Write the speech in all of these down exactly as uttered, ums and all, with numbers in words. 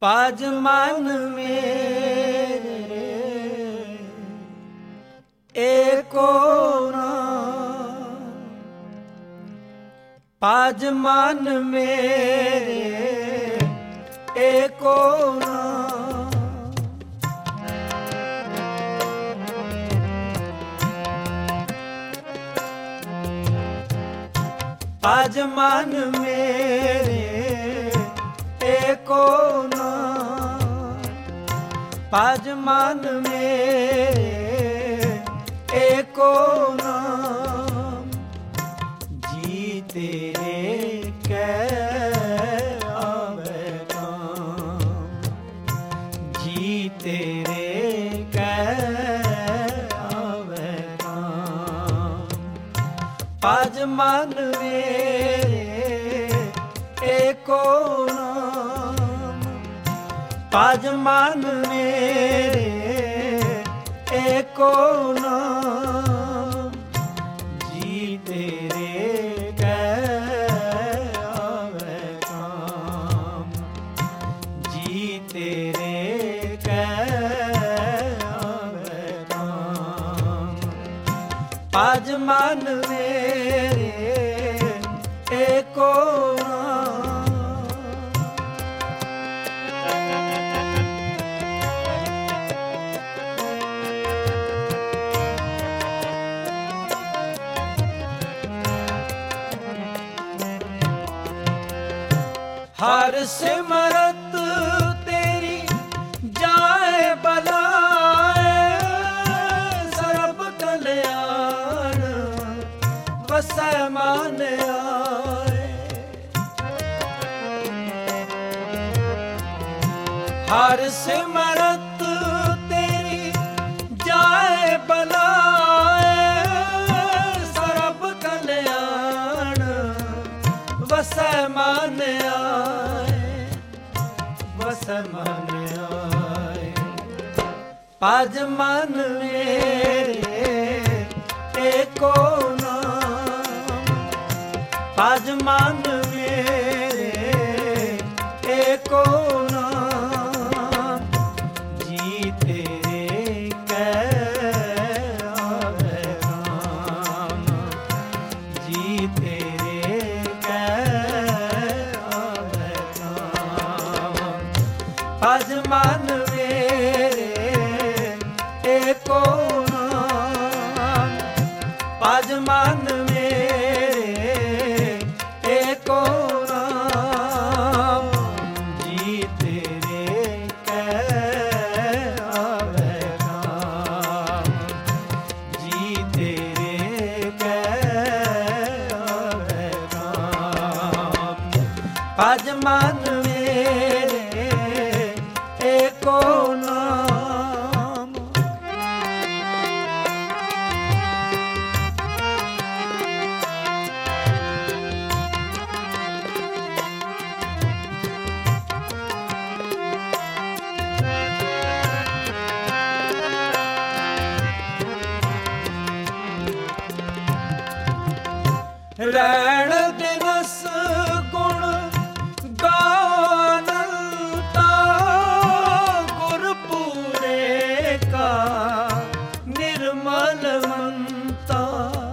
पाज मान मेरे एको नाम, पाज मान मेरे एको नाम। पाज मान मेरे एको नाम, पाज मान मेरे एको नाम। जी तेरे कै आवे काम, जी तेरे कै आवे काम। पाज मान मेरे एको नाम, पाज मान मेरे एको नाम। जी तेरे कै आवे काम, जी तेरे कै आवे काम। पाज मान मेरे एको हर सिमरत तेरी जाए बलाए, सर्ब कल्याण वसै मान आए। हर सिमरत तेरी जाए बलाए, सर्ब कल्याण वसै मान आए, वसै मान आए। पाज मान मेरे एको नाम, पाज मान मेरे एको नाम। जी तेरे कै आवे काम, जी तेरे कै आवे काम। पाज मान मेरे एको नाम, पाज मान मेरे एको नाम। जी तेरे कै आवे काम, जी तेरे कै आवे काम। पाज मान मेरे एको नाम। रैण दिवस गुण गानता, गुरपुरे का निर्मल मनता।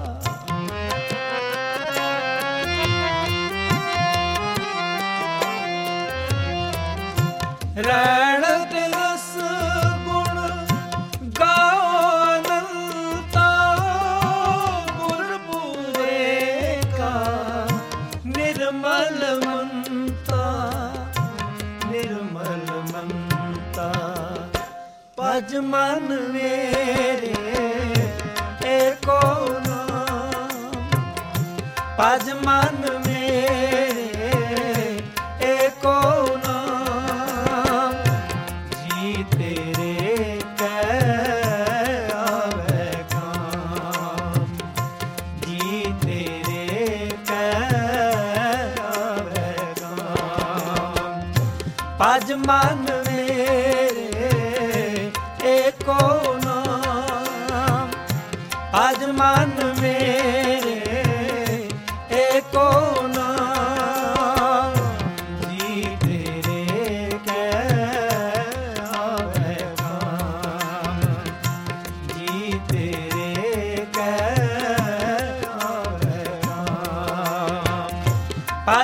रैण दिवस गुण गानता, गुरपुरे का निर्मल मनता, निर्मल मनता। पाज मान मेरे एको नाम, पाज मान मेरे एको नाम। जी तेरे कै आवे काम, जी तेरे कै आवे काम। पाज मान मेरे एको नाम, पाज मान मेरे एको नाम। जी तेरे कै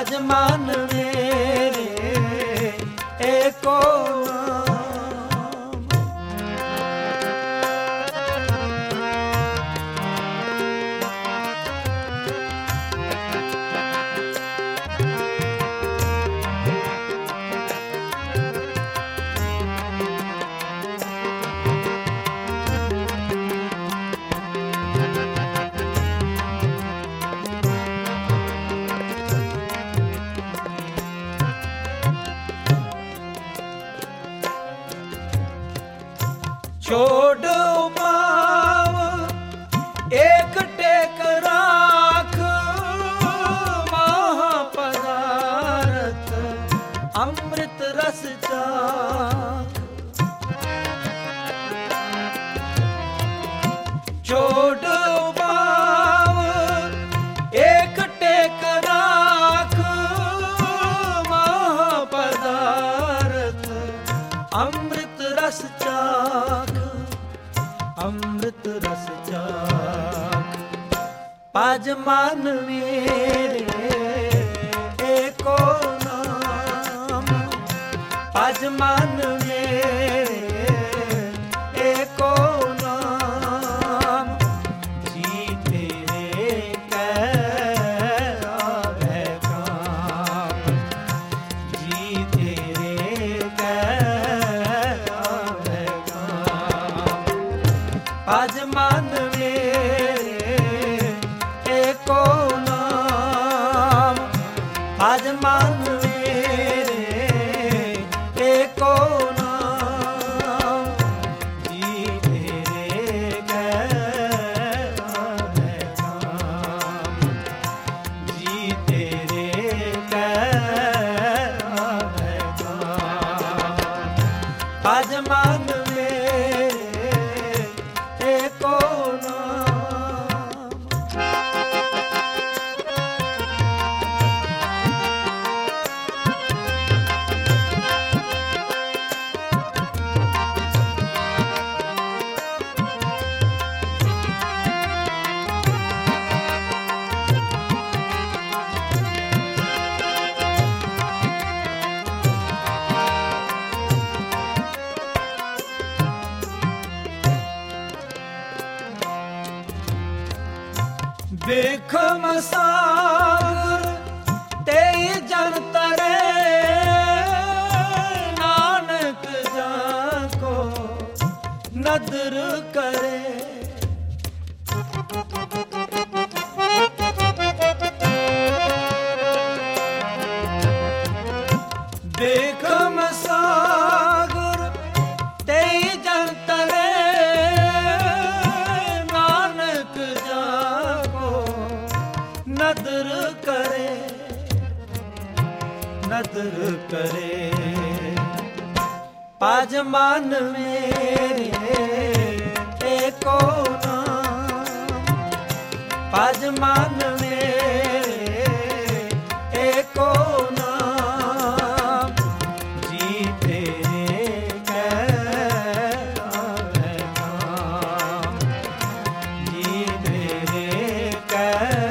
भज मन मेरे एको छोड़ उपाव एक टेक राख महापदार्थ अमृत रस चाख। छोड़ उपाव एक टेक राख महापदार्थ अमृत रस चाख। अमृत रस चाख पाज मन मेरे एको नाम। पाज मन मेरे एको नाम। जी तेरे कै आवे काम। जी तेरे कै भज मन मेरे एको नाम। भज मन मेरे एको नाम। जी तेरे कै आवे काम। जी तेरे कै आवे काम। भज मन बिखम सागर तेई जन तरे नानक जाको नदर करे। बिखम सागर तेई जन तरे नदर करे। नदर करे पाज मन मेरे एको नाम। पाज मन मेरे एको नाम। जी तेरे कै आवे काम। जी तेरे कै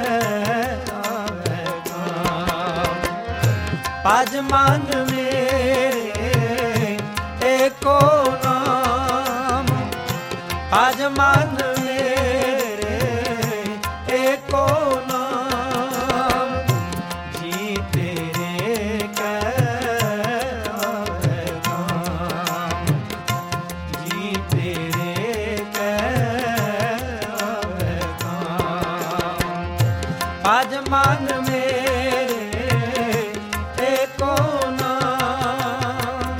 भज मन मेरे एको नाम। भज मन मेरे एको नाम। जी तेरे कै आवे काम। जी तेरे कै आवे काम। भज मन मेरे एको नाम।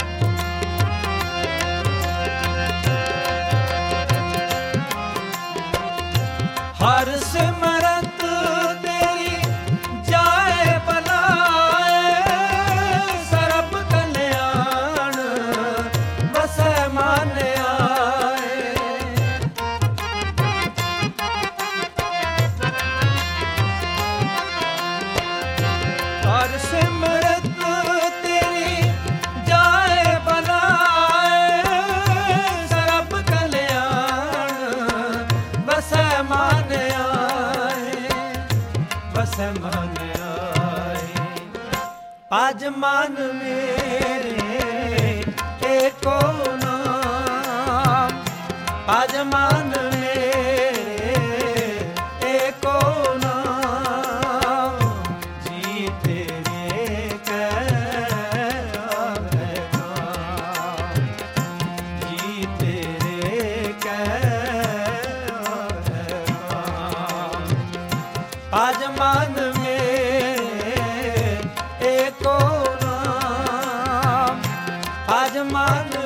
हर सिमरत तेरी जाए बनाए सरब कल्याण बसै मन आए। आज मन मेरे एको नाम, आज मन मेरे एको नाम, जी तेरे कै आवे नाम, जी तेरे कै आवे नाम। आज मन एको नाम, आज मन